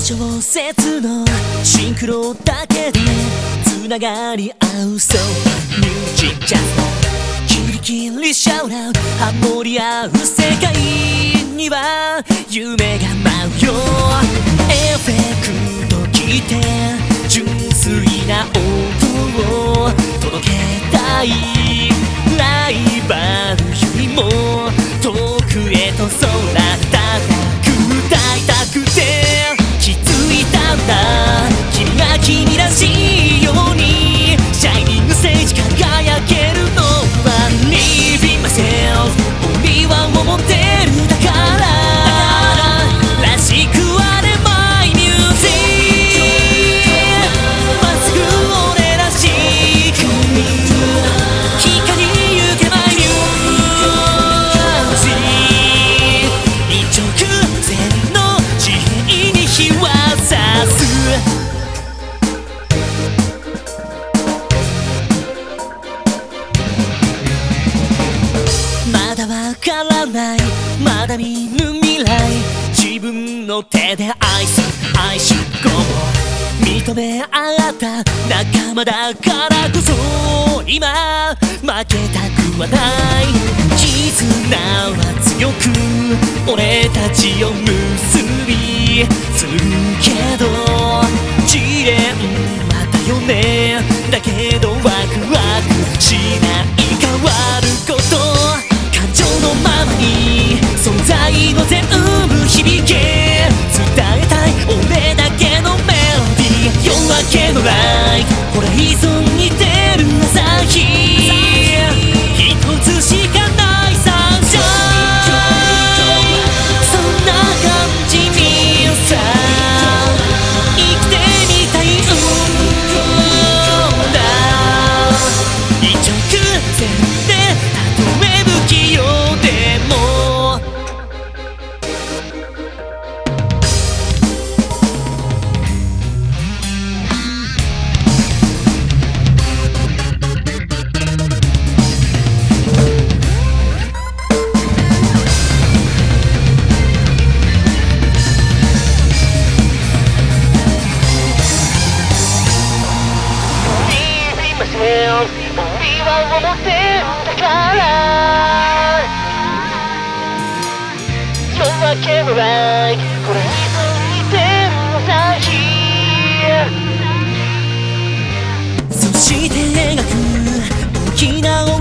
小節のシンクロだけでつながり合うそうミュージックジャズキリキリシャウラウハモり合う世界には夢が舞うよエフェクト聞いて純粋な音を届けたいライバルよりも遠くへと空高く歌いたくて気づいたんだ君が君らしいようにシャイニングステージ輝けるのは Living myself only one を持ってるだかららしくあれ My music まっすぐ俺らしく光りゆけ My music 一直線の地平に日は差すまだわからないまだ見ぬ未来自分の手で愛す愛しごも認め合った仲間だからこそ今負けたくはない絆は強く俺たちを結びするけど試練またよねだけどワクワクしない変わること感情のままに存在の全部響け伝えたい俺だけのメロディー夜明けのライトホライゾンに出る朝日一つしかないサンシャインそんな感じにさ生きてみたいんだ一直線でたとえ不器用でも俺は思ってんだから夜明けのライトホライゾンに出る朝日そして描く大きな